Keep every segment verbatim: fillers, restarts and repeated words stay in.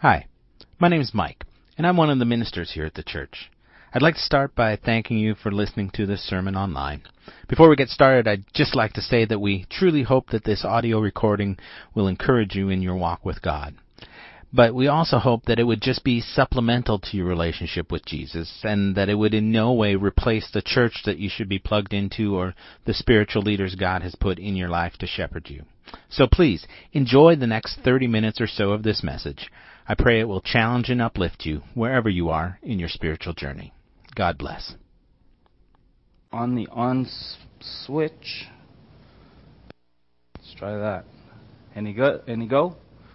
Hi, my name is Mike, and I'm one of the ministers here at the church. I'd like to start by thanking you for listening to this sermon online. Before we get started, I'd just like to say that we truly hope that this audio recording will encourage you in your walk with God. But we also hope that it would just be supplemental to your relationship with Jesus, and that it would in no way replace the church that you should be plugged into or the spiritual leaders God has put in your life to shepherd you. So please, enjoy the next thirty minutes or so of this message. I pray it will challenge and uplift you wherever you are in your spiritual journey. God bless. On the on switch. Let's try that. Any go? Any go?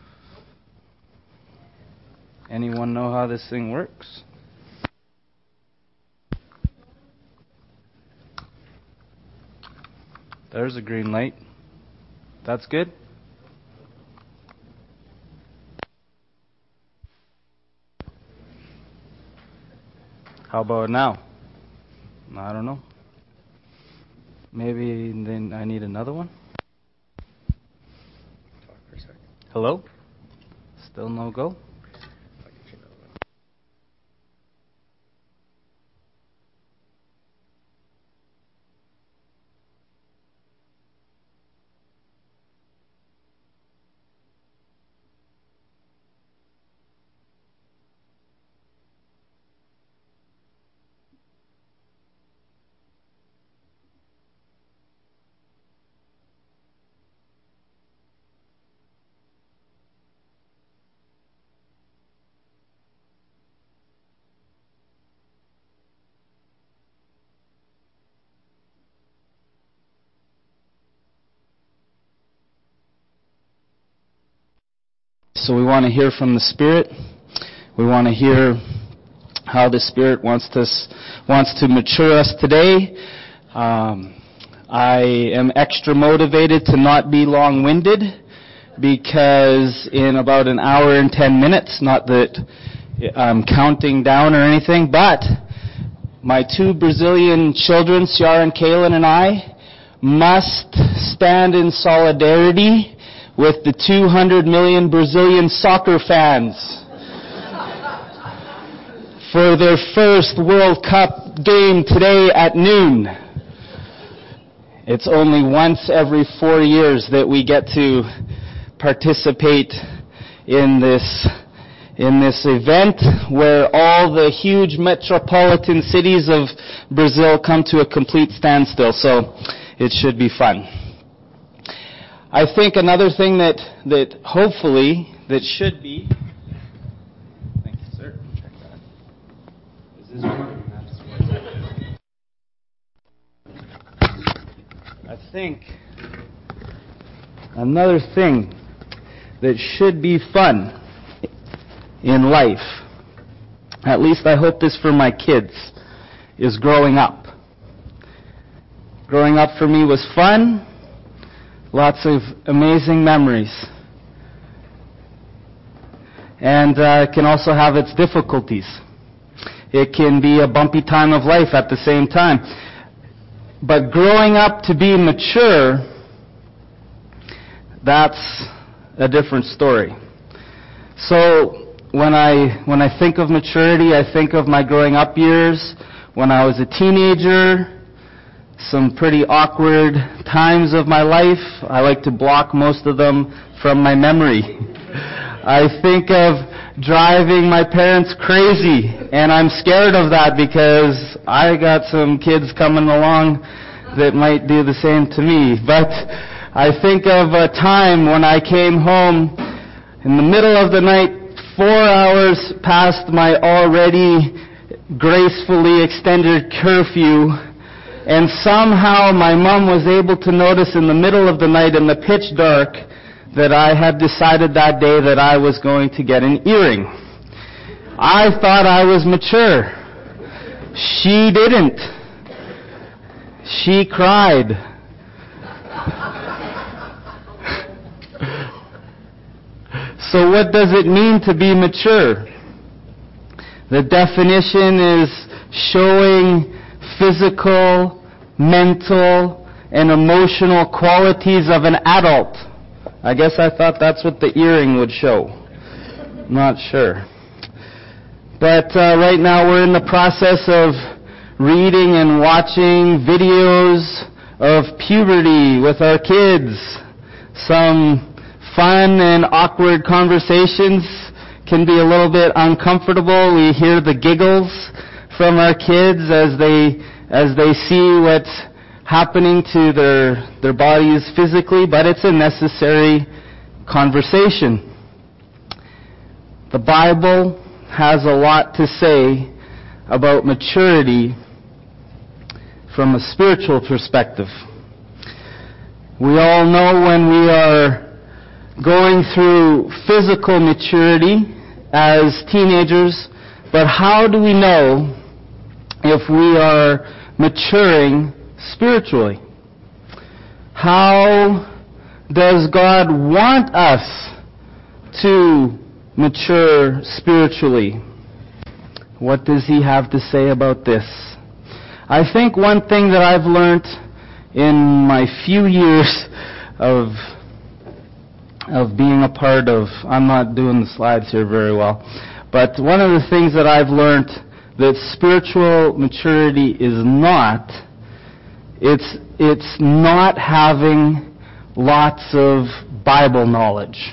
Anyone know how this thing works? There's a green light. That's good. How about now? I don't know. Maybe then I need another one. Talk for a second. Hello? Still no go? I'll get you another one. So we want to hear from the Spirit. We want to hear how the Spirit wants to wants to mature us today. Um, I am extra motivated to not be long-winded because in about an hour and ten minutes, not that I'm counting down or anything, but my two Brazilian children, Ciara and Kaylin, and I must stand in solidarity with the two hundred million Brazilian soccer fans for their first World Cup game today at noon. It's only once every four years that we get to participate in this in this event where all the huge metropolitan cities of Brazil come to a complete standstill. So it should be fun. I think another thing that, that hopefully, that should be... Thank you, sir. Check that. Is this working? I think another thing that should be fun in life, at least I hope this for my kids, is growing up. Growing up for me was fun. Lots of amazing memories. And uh, it can also have its difficulties. It can be a bumpy time of life at the same time. But growing up to be mature, that's a different story. So when I when I think of maturity, I think of my growing up years, when I was a teenager, some pretty awkward times of my life. I like to block most of them from my memory. I think of driving my parents crazy, and I'm scared of that because I got some kids coming along that might do the same to me. But I think of a time when I came home in the middle of the night, four hours past my already gracefully extended curfew, and somehow my mom was able to notice in the middle of the night in the pitch dark that I had decided that day that I was going to get an earring. I thought I was mature. She didn't. She cried. So what does it mean to be mature? The definition is showing physical, mental, and emotional qualities of an adult. I guess I thought that's what the earring would show. Not sure. But uh, right now we're in the process of reading and watching videos of puberty with our kids. Some fun and awkward conversations can be a little bit uncomfortable. We hear the giggles from our kids as they as they see what's happening to their their bodies physically, but it's a necessary conversation. The Bible has a lot to say about maturity from a spiritual perspective. We all know when we are going through physical maturity as teenagers, but how do we know if we are maturing spiritually? How does God want us to mature spiritually? What does He have to say about this? I think one thing that I've learned in my few years of of being a part of, I'm not doing the slides here very well, but one of the things that I've learned that spiritual maturity is not, it's it's not having lots of Bible knowledge.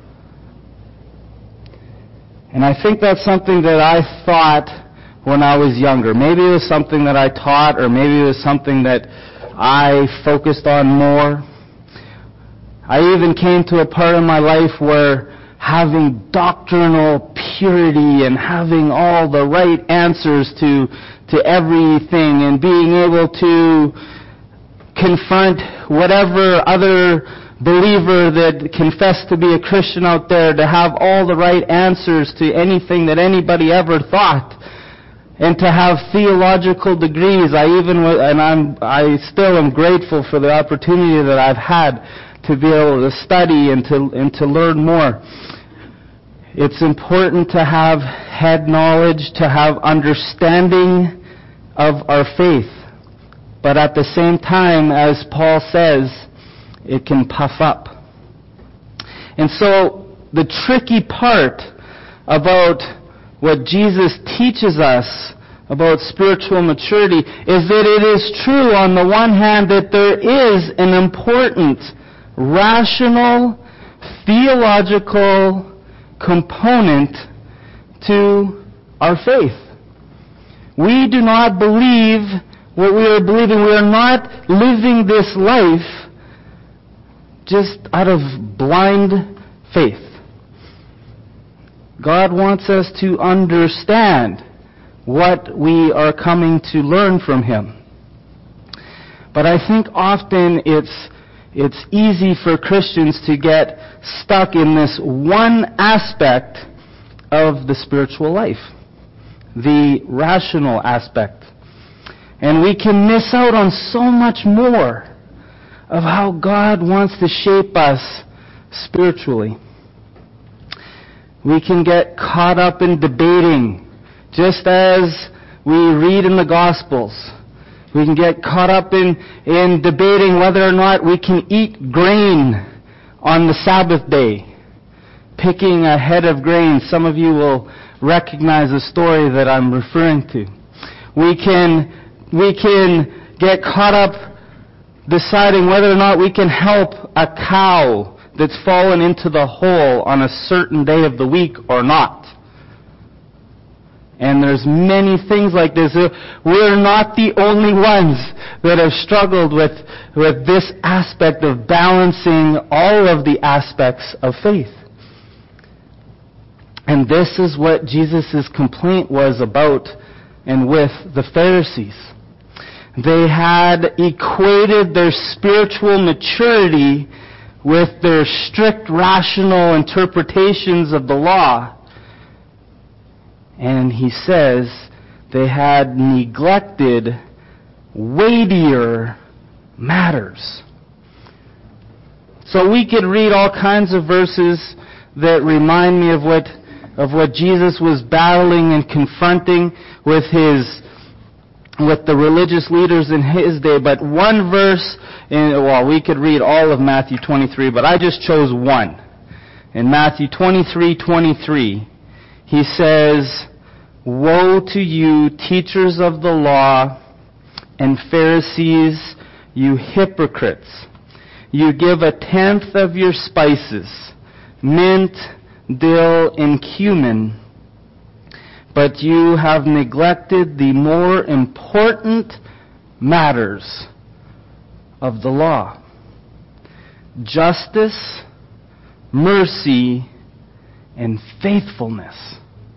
And I think that's something that I thought when I was younger. Maybe it was something that I taught, or maybe it was something that I focused on more. I even came to a part in my life where having doctrinal purity and having all the right answers to to everything and being able to confront whatever other believer that confessed to be a Christian out there, to have all the right answers to anything that anybody ever thought, and to have theological degrees. I even, and I'm, I still am grateful for the opportunity that I've had to be able to study and to and to learn more. It's important to have head knowledge, to have understanding of our faith, but at the same time, as Paul says, it can puff up. And so the tricky part about what Jesus teaches us about spiritual maturity is that it is true on the one hand that there is an important rational, theological component to our faith. We do not believe what we are believing. We are not living this life just out of blind faith. God wants us to understand what we are coming to learn from Him. But I think often it's it's easy for Christians to get stuck in this one aspect of the spiritual life, the rational aspect. And we can miss out on so much more of how God wants to shape us spiritually. We can get caught up in debating, just as we read in the Gospels. We can get caught up in, in debating whether or not we can eat grain on the Sabbath day. Picking a head of grain. Some of you will recognize the story that I'm referring to. We can, we can get caught up deciding whether or not we can help a cow that's fallen into the hole on a certain day of the week or not. And there's many things like this. We're not the only ones that have struggled with, with this aspect of balancing all of the aspects of faith. And this is what Jesus' complaint was about and with the Pharisees. They had equated their spiritual maturity with their strict rational interpretations of the law. And he says they had neglected weightier matters. So we could read all kinds of verses that remind me of what of what Jesus was battling and confronting with his with the religious leaders in his day. But one verse, in, well, we could read all of Matthew twenty-three, but I just chose one. In Matthew twenty-three twenty-three, he says, "Woe to you, teachers of the law and Pharisees, you hypocrites! You give a tenth of your spices, mint, dill, and cumin, but you have neglected the more important matters of the law: justice, mercy, and faithfulness.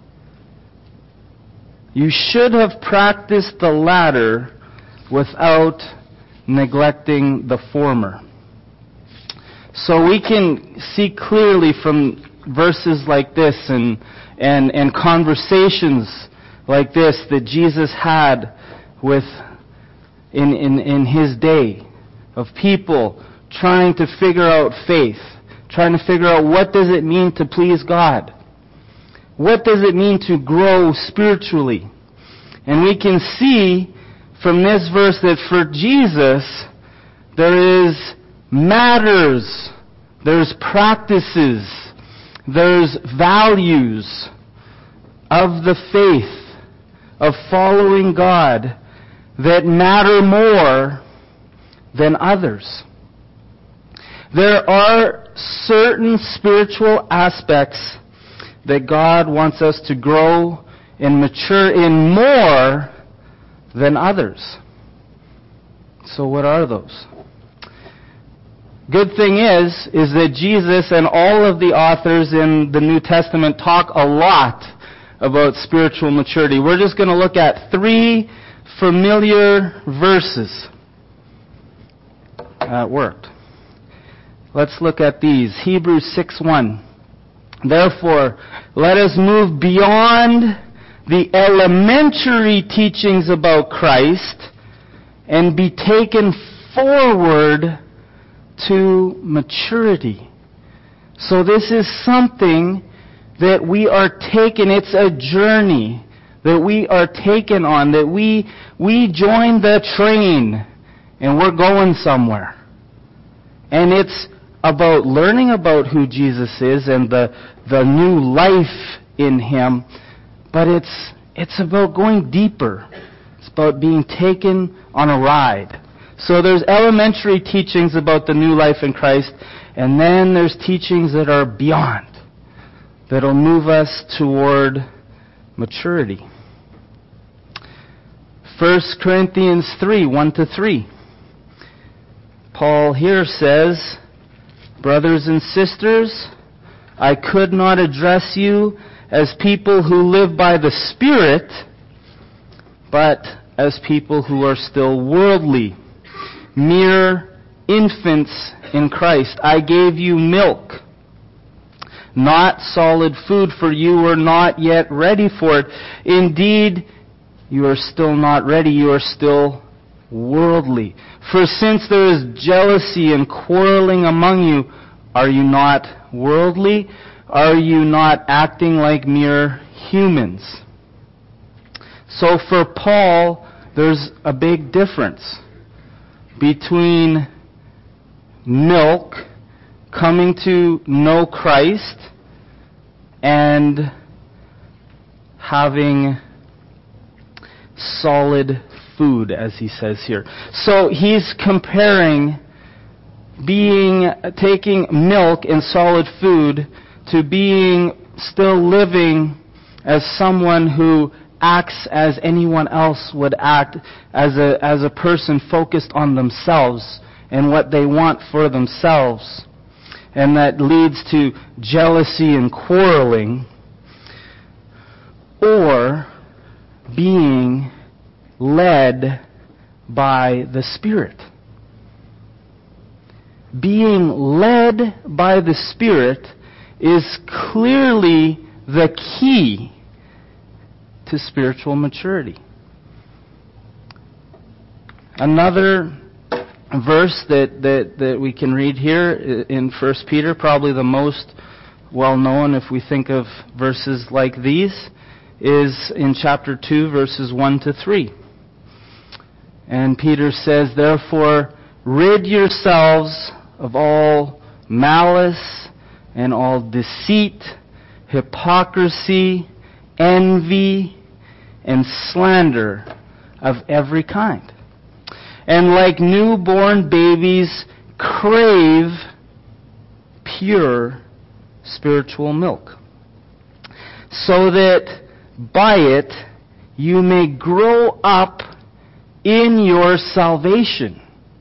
You should have practiced the latter without neglecting the former." So we can see clearly from verses like this and, and, and conversations like this that Jesus had with in, in, in his day of people trying to figure out faith, trying to figure out what does it mean to please God? What does it mean to grow spiritually? And we can see from this verse that for Jesus, there is matters, there's practices, there's values of the faith, of following God, that matter more than others. There are certain spiritual aspects that God wants us to grow and mature in more than others. So what are those? Good thing is, is that Jesus and all of the authors in the New Testament talk a lot about spiritual maturity. We're just going to look at three familiar verses. That worked. Let's look at these. Hebrews six one. "Therefore, let us move beyond the elementary teachings about Christ and be taken forward to maturity." So this is something that we are taken, it's a journey that we are taken on, that we we join the train and we're going somewhere. And it's about learning about who Jesus is and the the new life in him, but it's it's about going deeper. It's about being taken on a ride. So there's elementary teachings about the new life in Christ, and then there's teachings that are beyond, that'll move us toward maturity. First Corinthians three, one to three. Paul here says, "Brothers and sisters, I could not address you as people who live by the Spirit, but as people who are still worldly, mere infants in Christ. I gave you milk, not solid food, for you were not yet ready for it. Indeed, you are still not ready, you are still worldly. For since there is jealousy and quarreling among you, are you not worldly? Are you not acting like mere humans?" So for Paul, there's a big difference between milk, coming to know Christ, and having solid food, as he says here. So he's comparing being, taking milk and solid food to being still living as someone who acts as anyone else would act, as a, as a person focused on themselves and what they want for themselves. And that leads to jealousy and quarreling, or being led by the Spirit. Being led by the Spirit is clearly the key to spiritual maturity. Another verse that, that, that we can read here in First Peter, probably the most well-known if we think of verses like these, is in chapter two, verses one to three. And Peter says, "Therefore, rid yourselves of all malice and all deceit, hypocrisy, envy, and slander of every kind. And like newborn babies, crave pure spiritual milk, so that by it you may grow up in your salvation.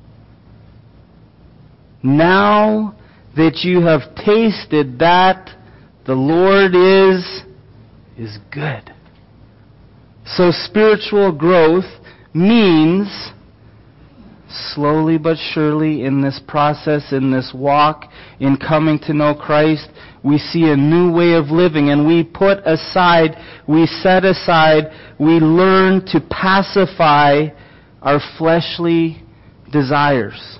Now that you have tasted that the Lord is, is good. So spiritual growth means slowly but surely in this process, in this walk, in coming to know Christ, we see a new way of living, and we put aside, we set aside, we learn to pacify our fleshly desires.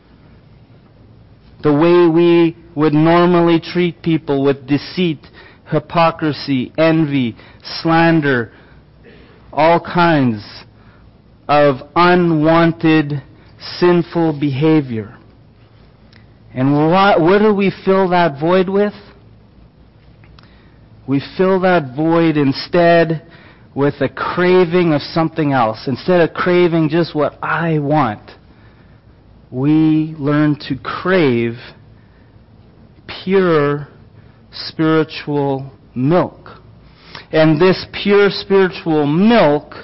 The way we would normally treat people with deceit, hypocrisy, envy, slander, all kinds of unwanted, sinful behavior. And what, what do we fill that void with? We fill that void instead with a craving of something else. Instead of craving just what I want, we learn to crave pure spiritual milk. And this pure spiritual milk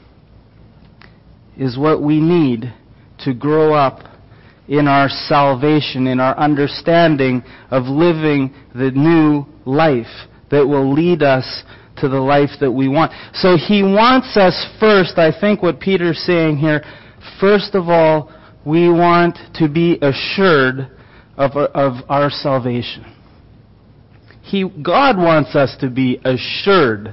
is what we need to grow up in our salvation, in our understanding of living the new life that will lead us to the life that we want. So he wants us first, I think what Peter's saying here, first of all, we want to be assured of our, of our salvation. He, God wants us to be assured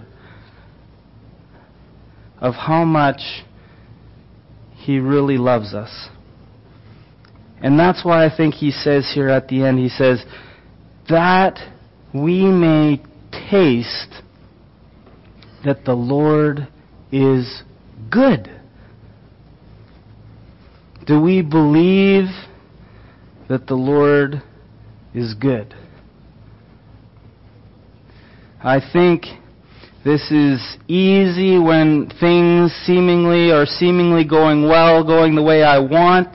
of how much He really loves us. And that's why I think he says here at the end, he says, that we may taste that the Lord is good. Do we believe that the Lord is good? I think this is easy when things seemingly are seemingly going well, going the way I want,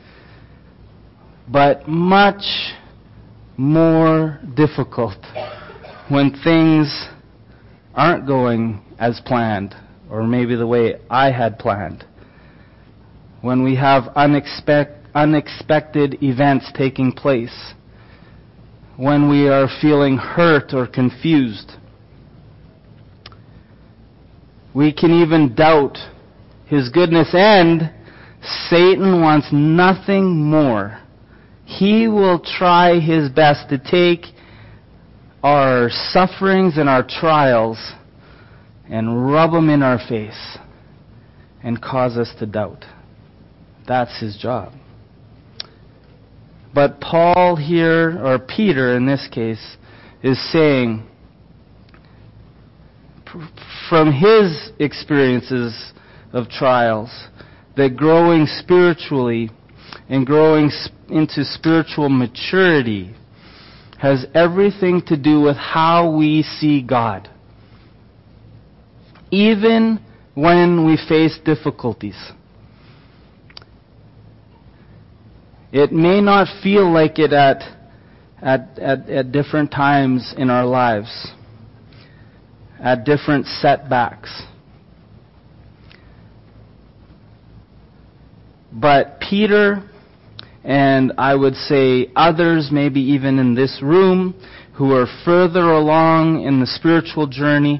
but much more difficult when things aren't going as planned, or maybe the way I had planned. When we have unexpect, unexpected events taking place. When we are feeling hurt or confused. We can even doubt His goodness, and Satan wants nothing more. He will try his best to take our sufferings and our trials and rub them in our face and cause us to doubt. That's his job. But Paul here, or Peter in this case, is saying, from his experiences of trials, that growing spiritually and growing into spiritual maturity has everything to do with how we see God. Even when we face difficulties. It may not feel like it at, at, at, at different times in our lives, at different setbacks. But Peter, and I would say others, maybe even in this room, who are further along in the spiritual journey,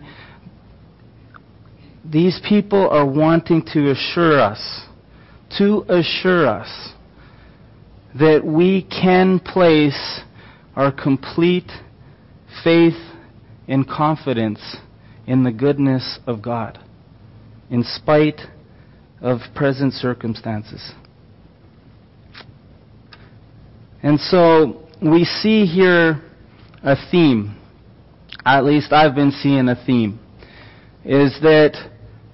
these people are wanting to assure us, to assure us, that we can place our complete faith and confidence in the goodness of God, in spite of present circumstances. And so we see here a theme, at least I've been seeing a theme, is that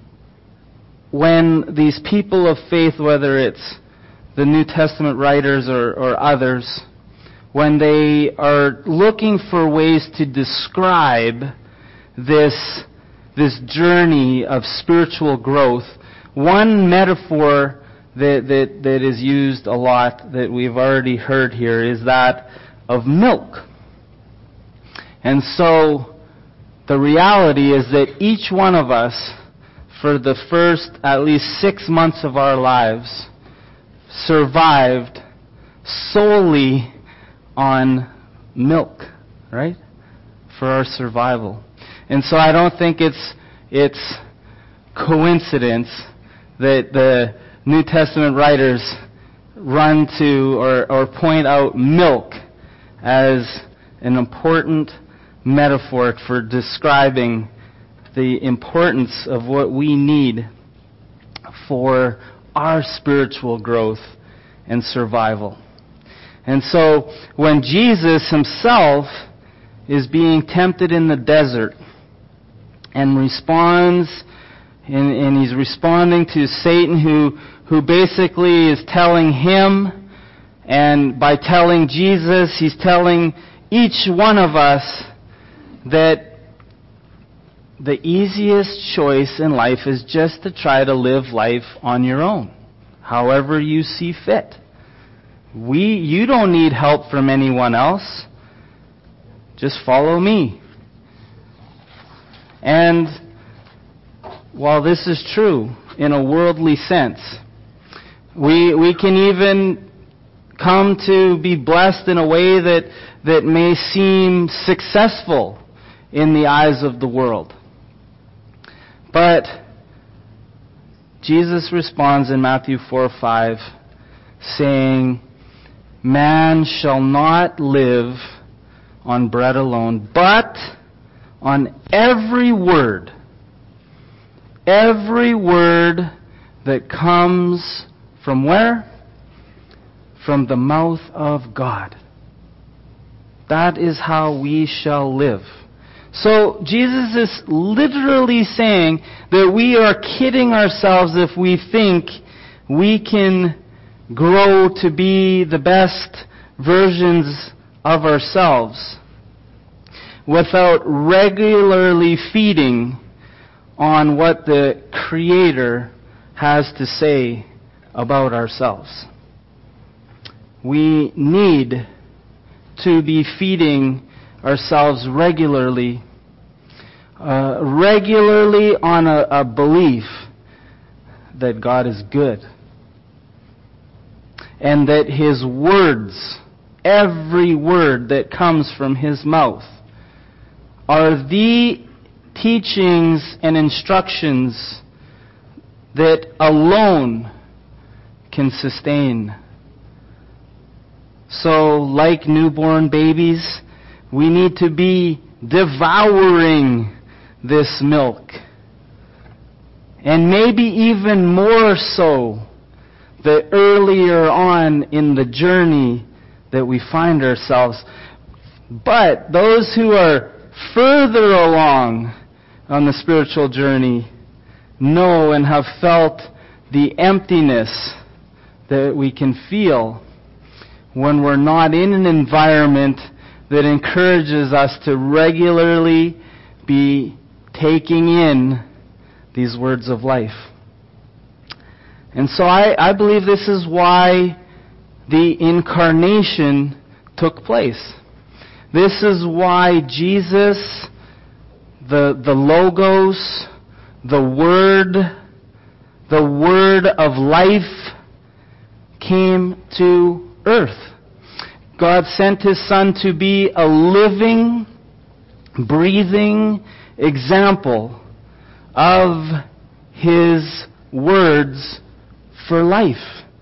when these people of faith, whether it's the New Testament writers or, or others, when they are looking for ways to describe this, this journey of spiritual growth, one metaphor that, that, that is used a lot that we've already heard here is that of milk. And so the reality is that each one of us, for the first at least six months of our lives, survived solely on milk, right? For our survival. And so I don't think it's it's coincidence that the New Testament writers run to or, or point out milk as an important metaphor for describing the importance of what we need for our spiritual growth and survival. And so when Jesus himself is being tempted in the desert and responds, and, and he's responding to Satan who, who basically is telling him, and by telling Jesus, he's telling each one of us that the easiest choice in life is just to try to live life on your own, however you see fit. We, you don't need help from anyone else. Just follow me. And while this is true in a worldly sense, we we can even come to be blessed in a way that, that may seem successful in the eyes of the world. But Jesus responds in Matthew four five, saying, "Man shall not live on bread alone, but on every word, every word that comes from where? From the mouth of God." That is how we shall live. So Jesus is literally saying that we are kidding ourselves if we think we can grow to be the best versions of ourselves without regularly feeding on what the Creator has to say about ourselves. We need to be feeding ourselves regularly, uh, regularly on a, a belief that God is good and that His words, every word that comes from His mouth, are the teachings and instructions that alone can sustain. So, like newborn babies, we need to be devouring this milk. And maybe even more so the earlier on in the journey that we find ourselves. But those who are further along on the spiritual journey know and have felt the emptiness that we can feel when we're not in an environment that encourages us to regularly be taking in these words of life. And so I, I believe this is why the incarnation took place. This is why Jesus, the, the Logos, the Word, the Word of life came to earth. God sent His Son to be a living, breathing example of His words for life.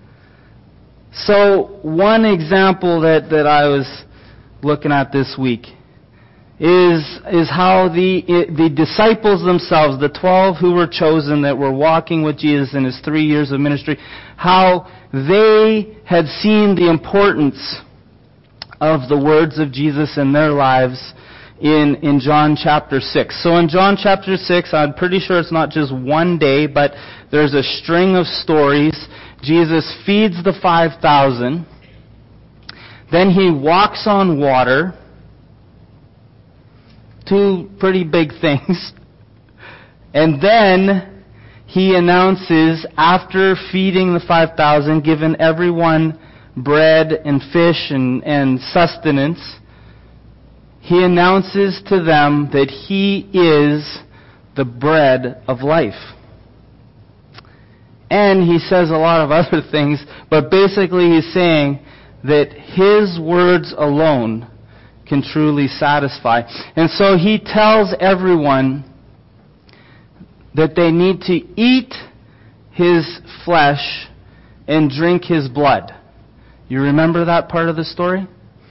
So one example that, that I was looking at this week is, is how the, the disciples themselves, the twelve who were chosen that were walking with Jesus in His three years of ministry, how they had seen the importance of the words of Jesus in their lives in, in John chapter six. So in John chapter six, I'm pretty sure it's not just one day, but there's a string of stories. Jesus feeds the five thousand. Then he walks on water. Two pretty big things. And then he announces, after feeding the five thousand, given everyone bread and fish and, and sustenance, he announces to them that he is the bread of life. And he says a lot of other things, but basically he's saying that his words alone can truly satisfy. And so he tells everyone that they need to eat his flesh and drink his blood. You remember that part of the story?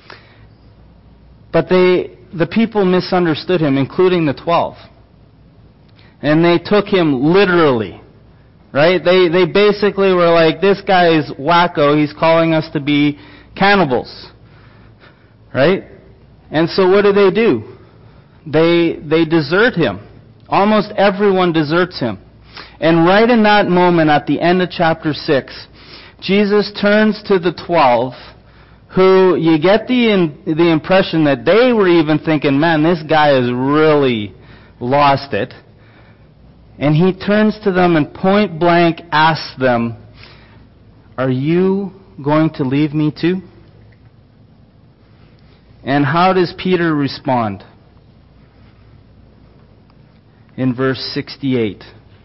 But they, the people misunderstood him, including the twelve. And they took him literally. Right? They, they basically were like, this guy is wacko, he's calling us to be cannibals. Right? And so what do they do? They, they desert him. Almost everyone deserts him. And right in that moment, at the end of chapter six, Jesus turns to the twelve, who you get the in, the impression that they were even thinking, man, this guy has really lost it. And he turns to them and point blank asks them, are you going to leave me too? And how does Peter respond? In verse sixty-eight.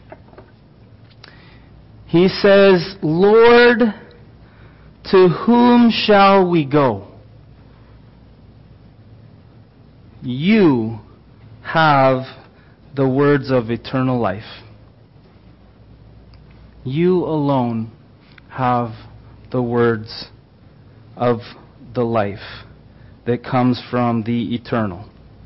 He says, Lord, to whom shall we go? You have the words of eternal life. You alone have the words of the life that comes from the eternal.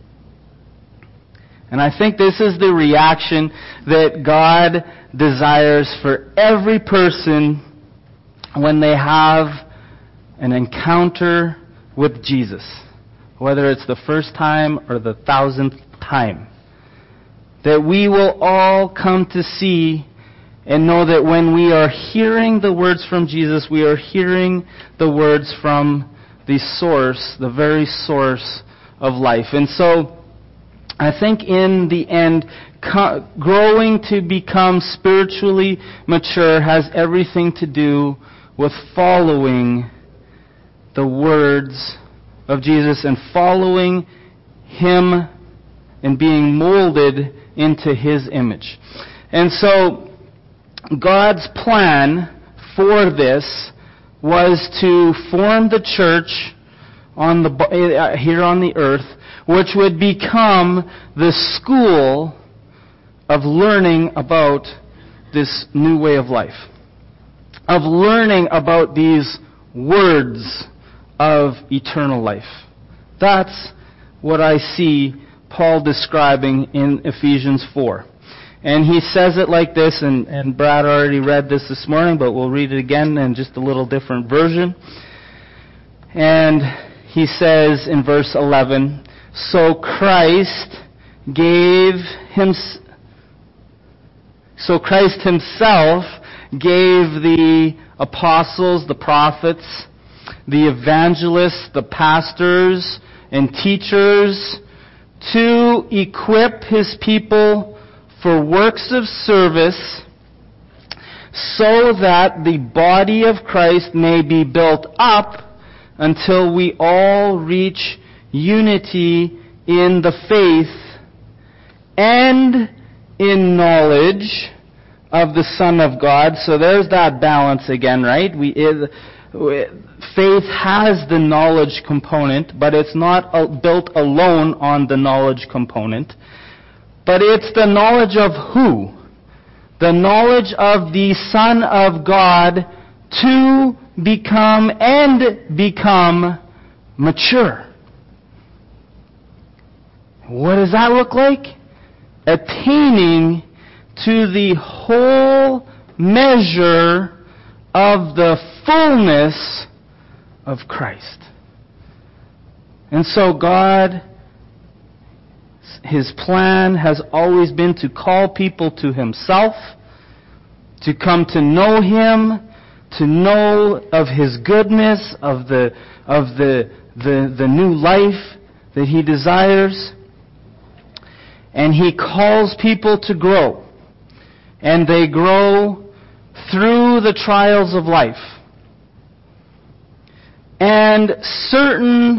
And I think this is the reaction that God desires for every person when they have an encounter with Jesus, whether it's the first time or the thousandth time. That we will all come to see and know that when we are hearing the words from Jesus, we are hearing the words from the source, the very source of life. And so, I think in the end, co- growing to become spiritually mature has everything to do with following the words of Jesus and following Him and being molded into His image. And so, God's plan for this was to form the church on the uh, here on the earth, which would become the school of learning about this new way of life, of learning about these words of eternal life. That's what I see Paul describing in Ephesians four. And he says it like this, and, and Brad already read this this morning, but we'll read it again in just a little different version. And he says in verse eleven, So Christ gave him, so Christ himself gave the apostles, the prophets, the evangelists, the pastors, and teachers to equip his people for works of service, so that the body of Christ may be built up until we all reach unity in the faith and in knowledge of the Son of God. So there's that balance again, right? We it, faith has the knowledge component, but it's not built alone on the knowledge component. But it's the knowledge of who? The knowledge of the Son of God to become and become mature. What does that look like? Attaining to the whole measure of the fullness of Christ. And so God, His plan has always been to call people to Himself, to come to know Him, to know of His goodness, of the of the the, the new life that He desires. And He calls people to grow. And they grow through the trials of life. And certain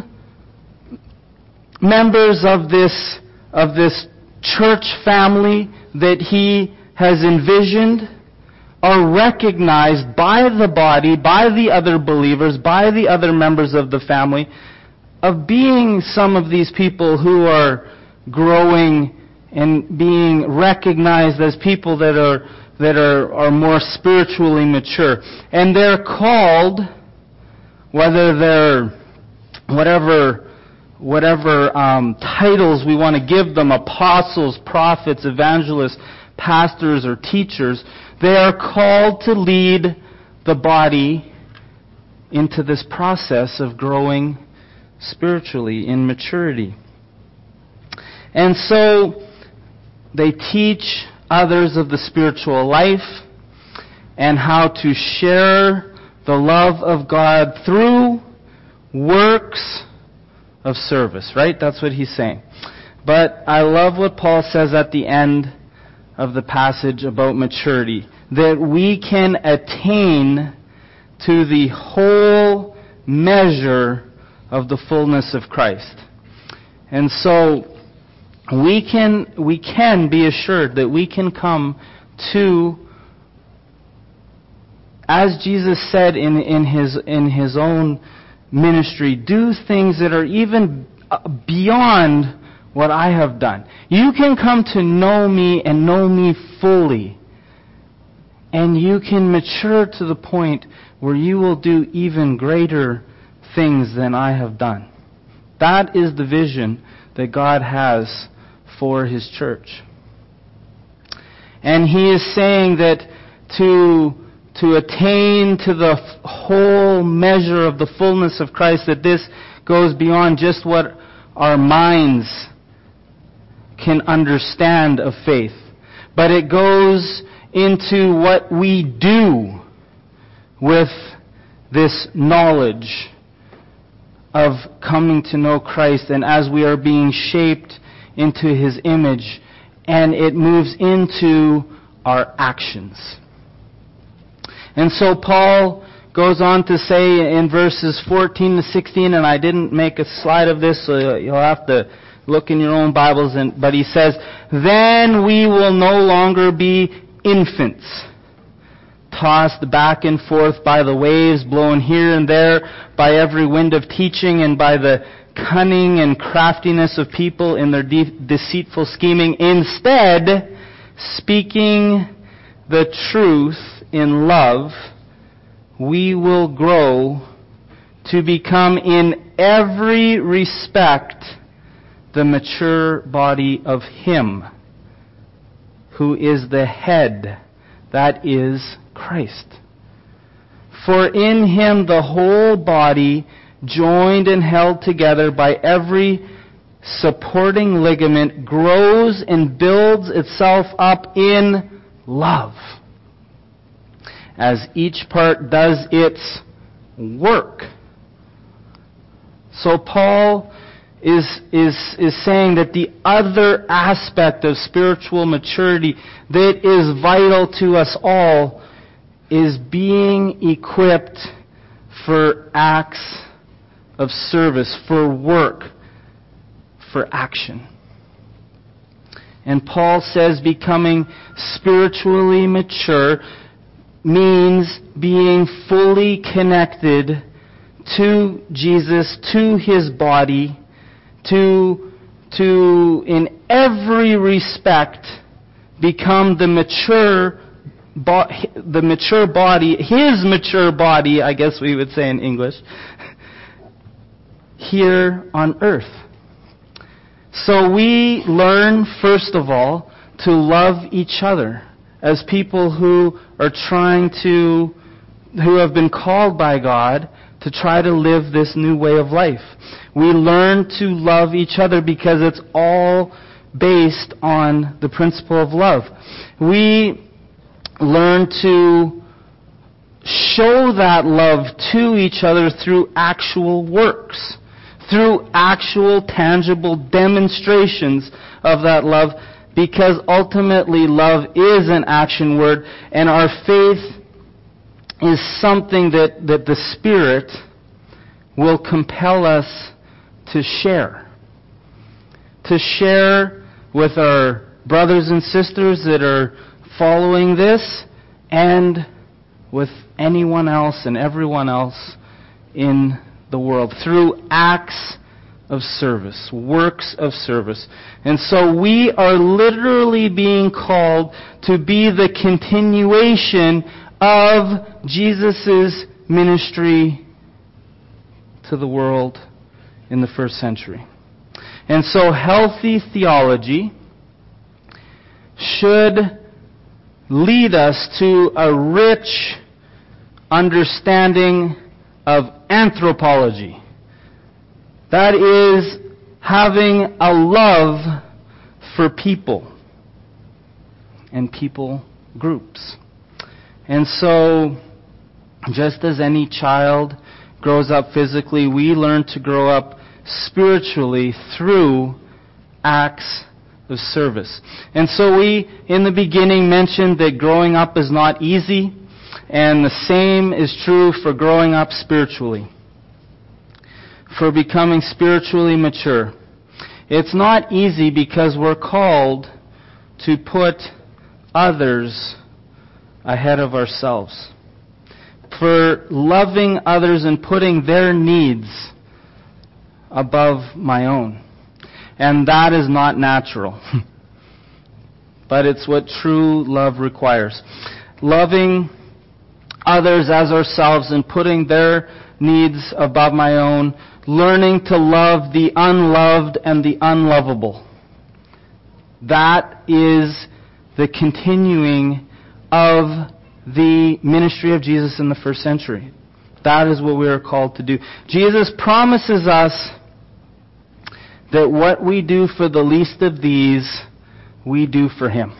members of this of this church family that He has envisioned are recognized by the body, by the other believers, by the other members of the family, of being some of these people who are growing and being recognized as people that are that are, are more spiritually mature. And they're called, whether they're whatever whatever um, titles we want to give them, apostles, prophets, evangelists, pastors, or teachers, they are called to lead the body into this process of growing spiritually in maturity. And so they teach others of the spiritual life and how to share the love of God through works of service, right? That's what he's saying. But I love what Paul says at the end of the passage about maturity, that we can attain to the whole measure of the fullness of Christ. And so we can we can be assured that we can come to, as Jesus said in, in his in his own ministry, do things that are even beyond what I have done. You can come to know me and know me fully. And you can mature to the point where you will do even greater things than I have done. That is the vision that God has for His church. And He is saying that to to attain to the whole measure of the fullness of Christ, that this goes beyond just what our minds can understand of faith, but it goes into what we do with this knowledge of coming to know Christ, and as we are being shaped into His image, and it moves into our actions. And so Paul goes on to say in verses fourteen to sixteen, and I didn't make a slide of this, so you'll have to look in your own Bibles, and, but he says, "Then we will no longer be infants, tossed back and forth by the waves, blown here and there by every wind of teaching, and by the cunning and craftiness of people in their de- deceitful scheming. Instead, speaking the truth in love, we will grow to become in every respect the mature body of Him who is the head, that is Christ. For in Him the whole body, joined and held together by every supporting ligament, grows and builds itself up in love, as each part does its work." So Paul is is is saying that the other aspect of spiritual maturity that is vital to us all is being equipped for acts of service, for work, for action. And Paul says becoming spiritually mature means being fully connected to Jesus, to His body, to, to in every respect become the mature, bo- the mature body, His mature body, I guess we would say in English, here on earth. So we learn, first of all, to love each other as people who are trying to, who have been called by God to try to live this new way of life. We learn to love each other because it's all based on the principle of love. We learn to show that love to each other through actual works, through actual tangible demonstrations of that love, because ultimately love is an action word, and our faith is something that, that the Spirit will compel us to share. To share with our brothers and sisters that are following this, and with anyone else and everyone else in the world, through acts of service, works of service. And so we are literally being called to be the continuation of Jesus' ministry to the world in the first century. And so healthy theology should lead us to a rich understanding of anthropology. That is, having a love for people and people groups. And so, just as any child grows up physically, we learn to grow up spiritually through acts of service. And so we, in the beginning, mentioned that growing up is not easy, and the same is true for growing up spiritually, for becoming spiritually mature. It's not easy because we're called to put others ahead of ourselves, for loving others and putting their needs above my own. And that is not natural. But it's what true love requires. Loving others as ourselves and putting their needs above my own. Learning to love the unloved and the unlovable. That is the continuing of the ministry of Jesus in the first century. That is what we are called to do. Jesus promises us that what we do for the least of these, we do for Him.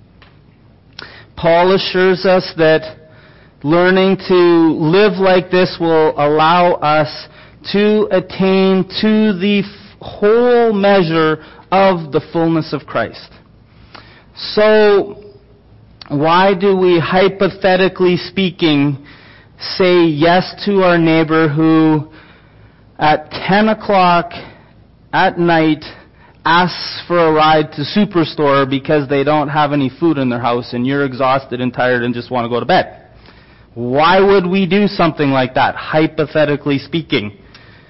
Paul assures us that learning to live like this will allow us to attain to the whole measure of the fullness of Christ. So, why do we, hypothetically speaking, say yes to our neighbor who at ten o'clock at night asks for a ride to Superstore because they don't have any food in their house and you're exhausted and tired and just want to go to bed? Why would we do something like that, hypothetically speaking?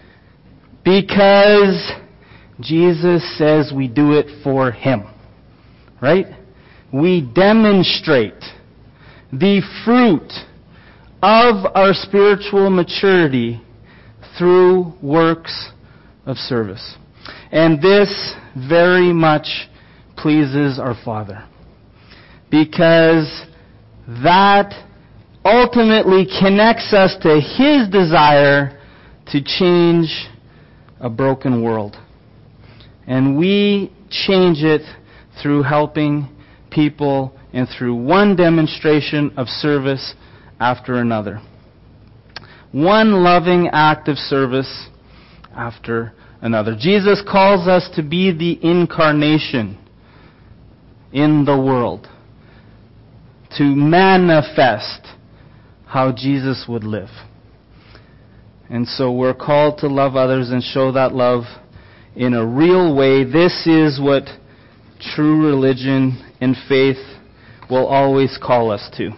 Because Jesus says we do it for Him. Right? We demonstrate the fruit of our spiritual maturity through works of service. And this very much pleases our Father, because that ultimately connects us to His desire to change a broken world. And we change it through helping people and through one demonstration of service after another. One loving act of service after another. Jesus calls us to be the incarnation in the world, to manifest how Jesus would live. And so we're called to love others and show that love in a real way. This is what true religion and faith will always call us to.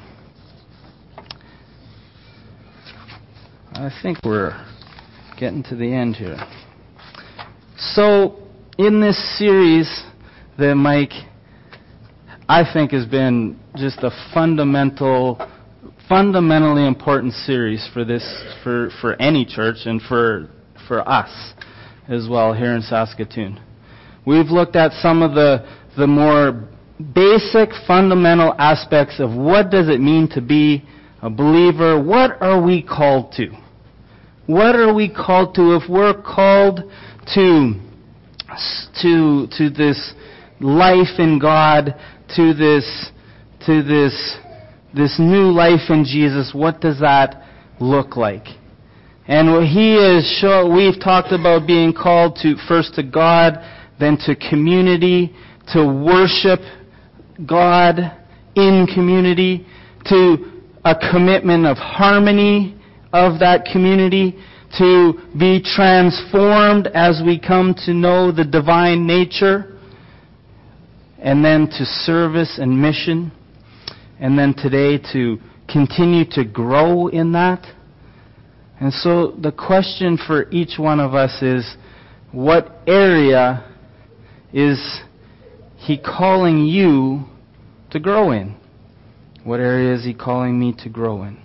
I think we're getting to the end here. So, in this series that Mike, I think, has been just a fundamental, fundamentally important series for this, for, for any church and for for us as well here in Saskatoon. We've looked at some of the the more basic, fundamental aspects of what does it mean to be a believer. What are we called to? What are we called to? If we're called to to to this life in God, to this to this this new life in Jesus, what does that look like? And what he is show, we've talked about being called to first to God, then to community, to worship God in community, to a commitment of harmony of that community, to be transformed as we come to know the divine nature, and then to service and mission, and then today to continue to grow in that. And so the question for each one of us is, what area is he calling you to grow in? What area is he calling me to grow in?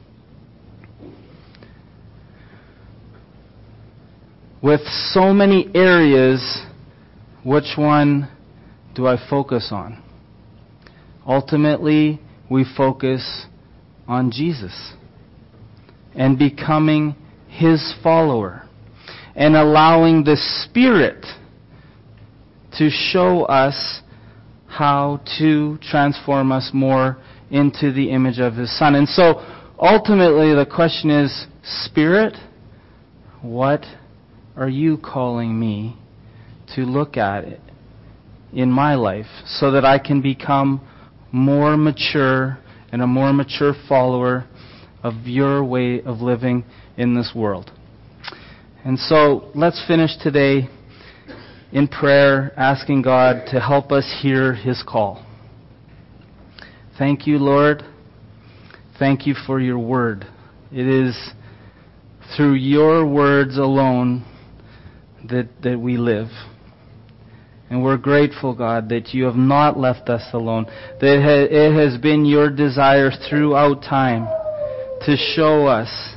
With so many areas, which one do I focus on? Ultimately, we focus on Jesus and becoming his follower and allowing the Spirit to show us how to transform us more into the image of his Son. And so, ultimately, the question is, Spirit, what are you calling me to look at it in my life so that I can become more mature and a more mature follower of your way of living in this world? And so let's finish today in prayer, asking God to help us hear his call. Thank you, Lord. Thank you for your word. It is through your words alone that, that we live. And we're grateful, God, that you have not left us alone. That it has been your desire throughout time to show us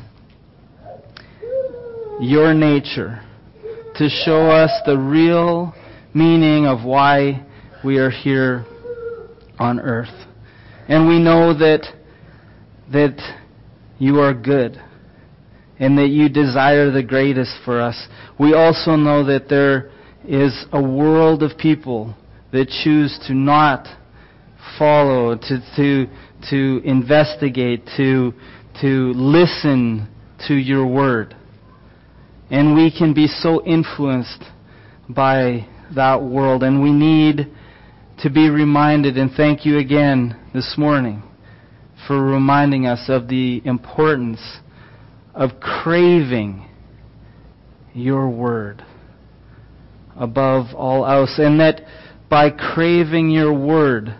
your nature, to show us the real meaning of why we are here on earth. And we know that that you are good and that you desire the greatest for us. We also know that there is a world of people that choose to not follow, to to to investigate, to to listen to your word. And we can be so influenced by that world, and we need to be reminded, and thank you again this morning for reminding us of the importance of craving your word above all else, and that by craving your word,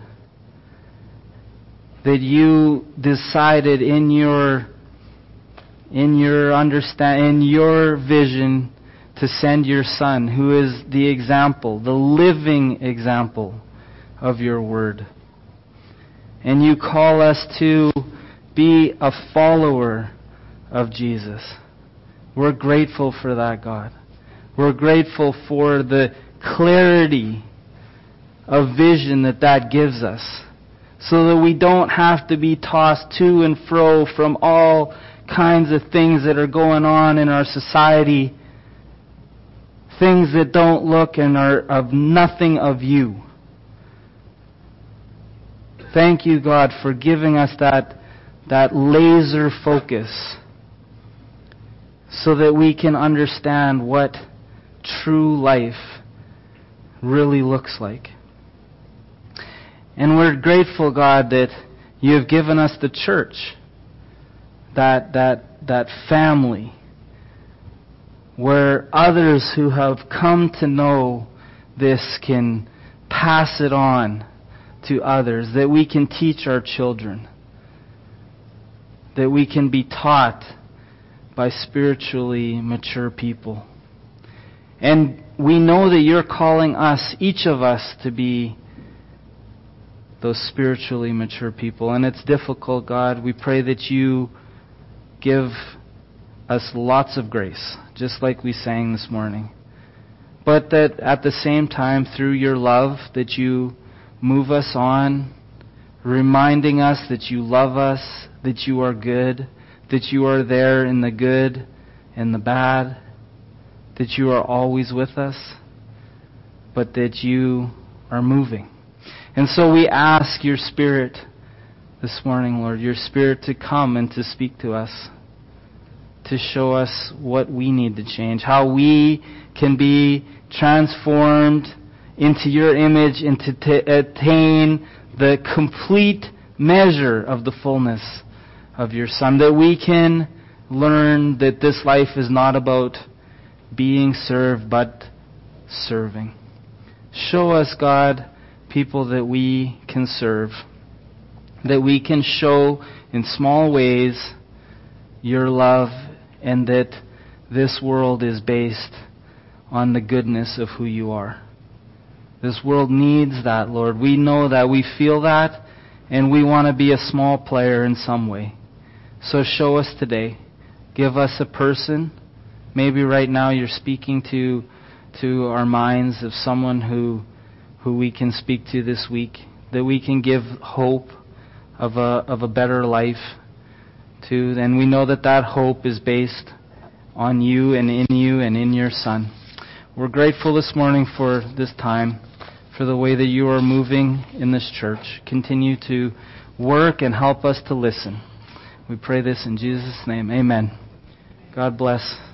that you decided in your in your understand in your vision to send your Son, who is the example, the living example of your word. And you call us to be a follower of Jesus. We're grateful for that, God. We're grateful for the clarity of vision that that gives us, so that we don't have to be tossed to and fro from all kinds of things that are going on in our society, things that don't look and are of nothing of you. Thank you, God, for giving us that, that laser focus so that we can understand what true life really looks like. And we're grateful, God, that you have given us the church, that that that family, where others who have come to know this can pass it on to others, that we can teach our children, that we can be taught by spiritually mature people. And we know that you're calling us, each of us, to be those spiritually mature people. And it's difficult, God. We pray that you give us lots of grace, just like we sang this morning. But that at the same time, through your love, that you move us on, reminding us that you love us, that you are good, that you are there in the good and the bad, that you are always with us, but that you are moving. And so we ask your Spirit this morning, Lord, your Spirit to come and to speak to us, to show us what we need to change, how we can be transformed into your image and to t- attain the complete measure of the fullness of your Son, that we can learn that this life is not about being served, but serving. Show us, God, people that we can serve, that we can show in small ways your love, and that this world is based on the goodness of who you are. This world needs that, Lord. We know that, we feel that, and we want to be a small player in some way. So show us today. Give us a person. Maybe right now you're speaking to to our minds of someone who who we can speak to this week, that we can give hope of a of a better life to. And we know that that hope is based on you and in you and in your Son. We're grateful this morning for this time, for the way that you are moving in this church. Continue to work and help us to listen. We pray this in Jesus' name. Amen. God bless.